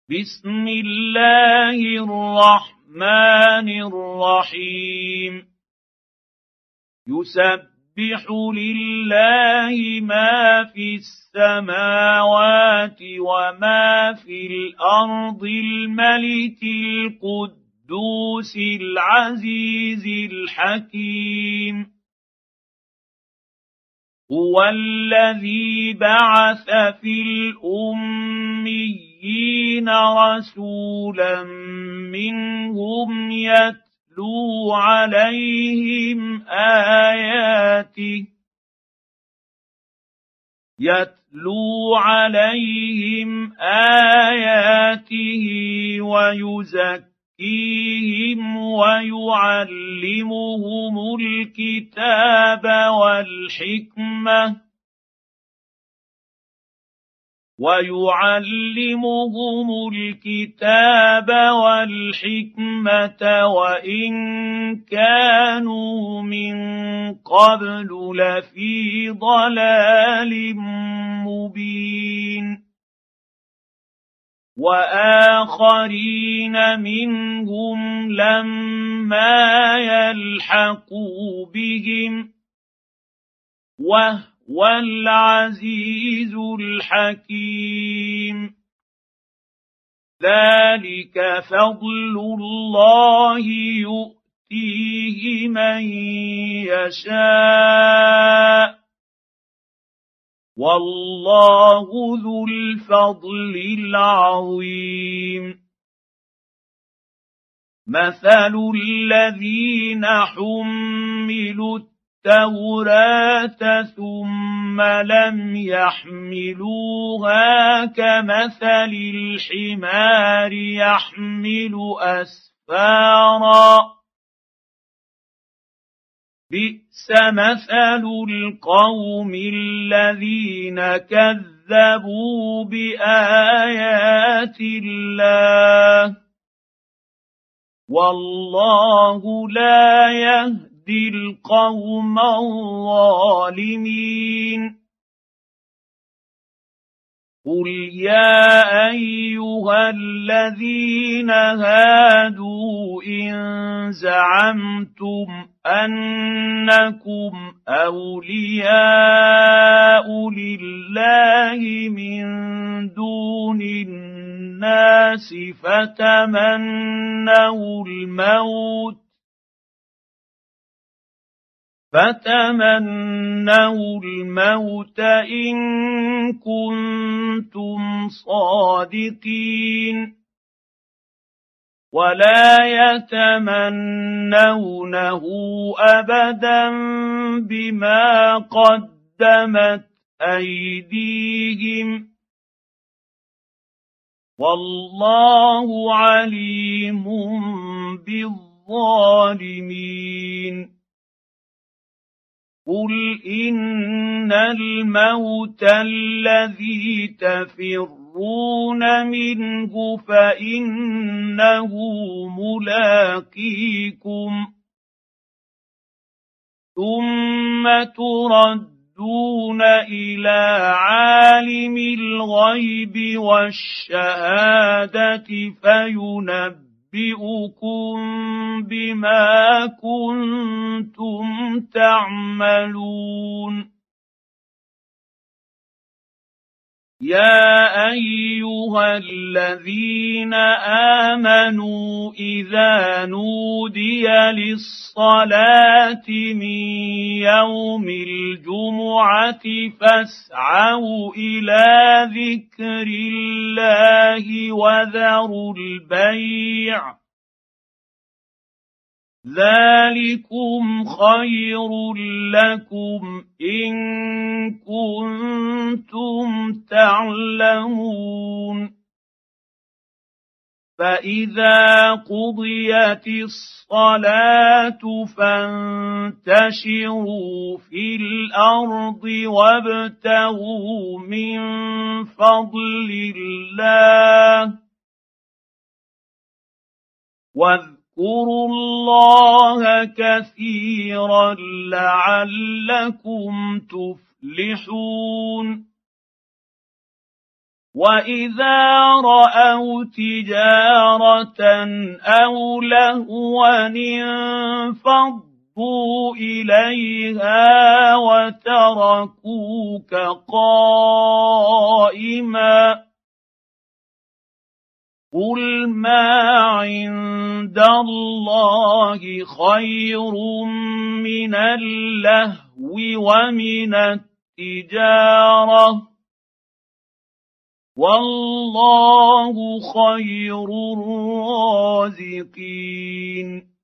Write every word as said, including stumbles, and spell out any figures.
بسم الله الرحمن الرحيم يسبح لله ما في السماوات وما في الأرض الملك القدوس العزيز الحكيم هو الذي بعث في الأميين رسولا منهم يتلو عليهم آياته يتلو عليهم آياته ويزكيهم ويعلمهم الكتاب والحكمة ويعلمهم الكتاب والحكمة وإن كانوا من قبل لفي ضلال مبين وآخرين منهم لما يلحقوا بهم وهو العزيز الحكيم ذلك فضل الله يؤتيه من يشاء والله ذو الفضل العظيم مثل الذين حملوا التوراة ثم لم يحملوها كمثل الحمار يحمل أسفارا بئس مثل القوم الذين كذبوا بآيات الله والله لا يهدي القوم الظالمين قل يا أيها الذين هادوا إن زعمتم أنكم أولياء لله من دون الناس فتمنوا الموت فتمنوا الموت إن كنتم صادقين ولا يتمنونه أبدا بما قدمت أيديهم والله عليم بالظالمين قل إن الموت الذي تفرون منه فإنه ملاقيكم ثم تردون إلى عالم الغيب والشهادة فينبئكم بِأُكُمْ بِمَا كُنتُمْ تَعْمَلُونَ يَا أَيُّهَا الَّذِينَ آمَنُوا إِذَا نُودِيَ لِلصَّلَاةِ مِنْ يَوْمِ الْجُمُعَةِ فَاسْعَوْا إِلَى ذِكْرِ اللَّهِ وَذَرُوا الْبَيْعَ ذَلِكُمْ خَيْرٌ لَكُمْ إِن كُنتُمْ تعلمون فإذا قضيت الصلاة فانتشروا في الأرض وابتغوا من فضل الله واذكروا الله كثيرا لعلكم تفلحون وإذا رأوا تجارة أو لهوا انفضوا إليها وتركوك قائما قل ما عند الله خير من اللهو ومن التجارة والله خير الرازقين